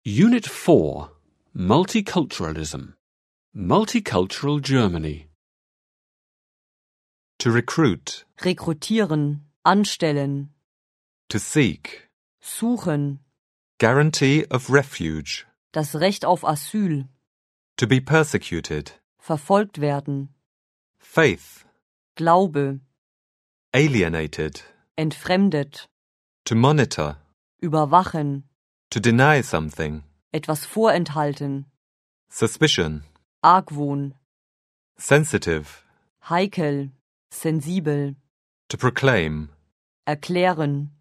Unit 4, Multiculturalism. Multicultural Germany. To recruit, rekrutieren, anstellen, to seek, suchen, guarantee of refuge, das Recht auf Asyl, to be persecuted, verfolgt werden, faith, Glaube, alienated, entfremdet, to monitor, überwachen, to deny something, etwas vorenthalten, suspicion, Argwohn, sensitive, heikel, sensibel, to proclaim, erklären,